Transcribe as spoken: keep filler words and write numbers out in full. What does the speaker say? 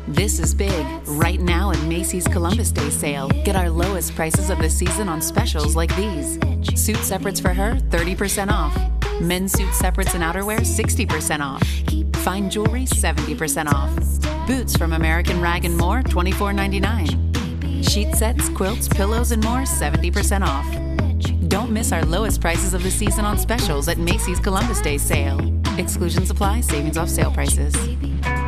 This is big. Right now at Macy's Columbus Day sale, get our lowest prices of the season on specials like these. Suit separates for her, thirty percent off. Men's suit separates and outerwear, sixty percent off. Fine jewelry, seventy percent off. Boots from American Rag and More, twenty-four ninety-nine. Sheet sets, quilts, pillows, and more, seventy percent off. Don't miss our lowest prices of the season on specials at Macy's Columbus Day sale. Exclusions apply, savings off sale prices.